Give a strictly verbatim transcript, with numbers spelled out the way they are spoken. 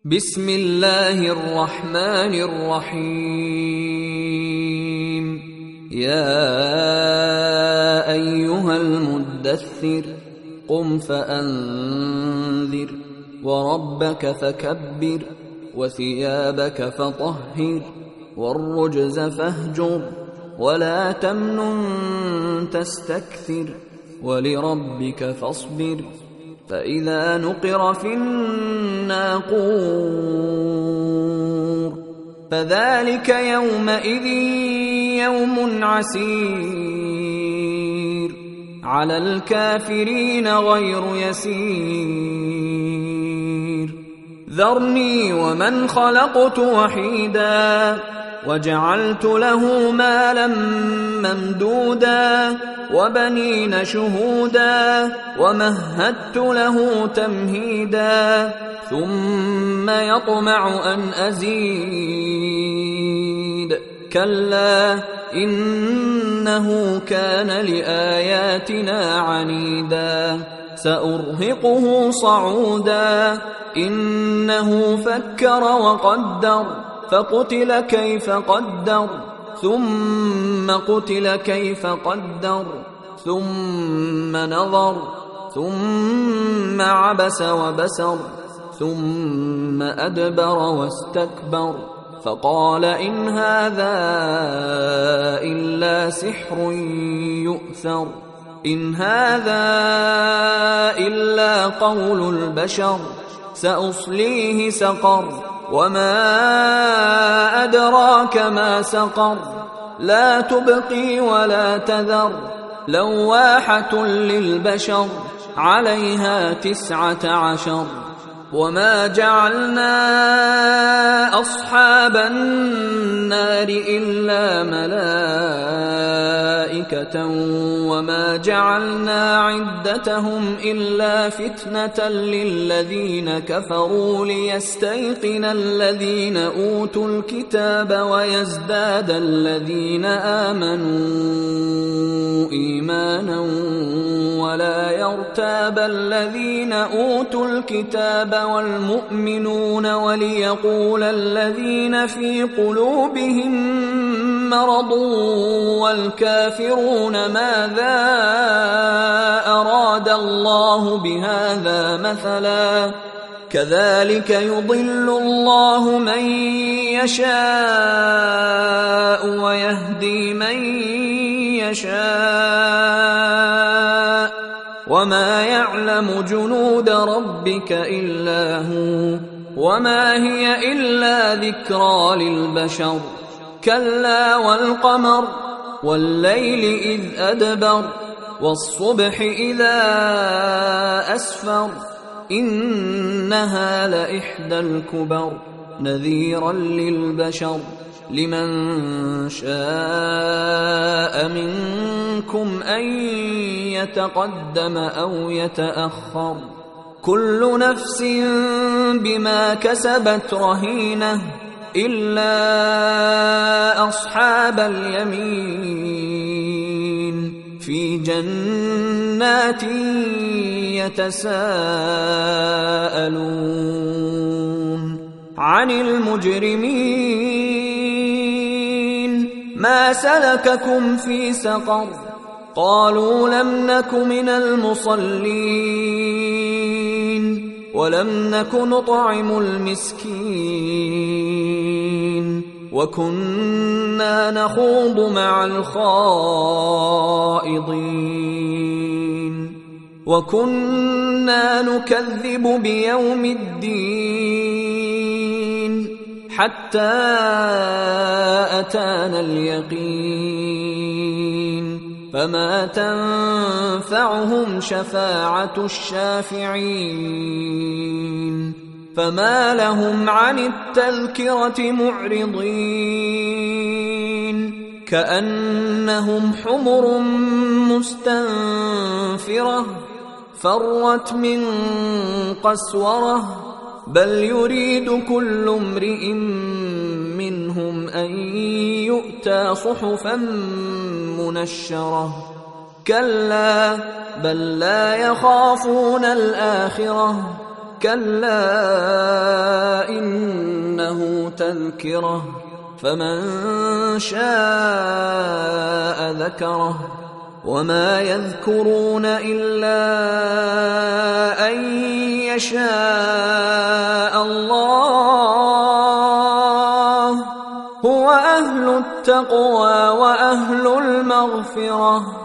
بسم الله الرحمن الرحيم. يا أيها المدثر قم فأنذر وربك فكبر وثيابك فطهر والرجز فاهجر ولا تمنن تستكثر ولربك فاصبر فإذا نقر في الناقور فذلك يومئذ يوم عسير على الكافرين غير يسير. ذرني ومن خلقت وحيدا وجعلت له مالا ممدودا وبنين شهودا ومهدت له تمهيدا ثم يطمع أن أزيد كلا إنه كان لآياتنا عنيدا سأرهقه صعودا إنه فكر وقدر فقتل كيف قدر ثم قتل كيف قدر ثم نظر ثم عبس وبسر ثم أدبر واستكبر فقال إن هذا إلا سحر يؤثر إن هذا إلا قول البشر سأصليه سقر وما أدراك ما سقر لا تبقي ولا تذر لواحة للبشر عليها تسعة عشر. وما جعلنا أصحاب النار إلا ملائكة وما جعلنا عدتهم إلا فتنة للذين كفروا ليستيقن الذين أوتوا الكتاب ويزداد الذين آمنوا إيمانا ولا يرتاب الذين أوتوا الكتاب والمؤمنون وليقول الذين في قلوبهم مرض والكافرون ماذا أراد الله بهذا مثلا كذلك يضل الله من يشاء ويهدي من يشاء وما يعلم جنود ربك إلا هو وما هي إلا ذكرى للبشر. كلا والقمر والليل إذ أدبر والصبح إذا أسفر إنها لإحدى الكبر نذيرا للبشر لمن شاء منكم أن يتقدم أو يتأخر كل نفس بما كسبت رهينة إلا أصحاب اليمين في جنات يتساءلون عن المجرمين ما سلككم في سقر قالوا لم نك من المصلين ولم نك نطعم المسكين وكنا نخوض مع الخائضين وكنا نكذب بيوم الدين حتى أتانا اليقين فما تنفعهم شفاعة الشافعين فما لهم عن التذكرة معرضين كأنهم حمر مستنفرة فرت من قسورة بل يريد كل امرئ منهم أن يؤتى صحفا منشرة كلا بل لا يخافون الآخرة كلا له تذكرة فمن شاء ذكره وما يذكرون إلا أن يشاء الله هو أهل التقوى وأهل المغفرة.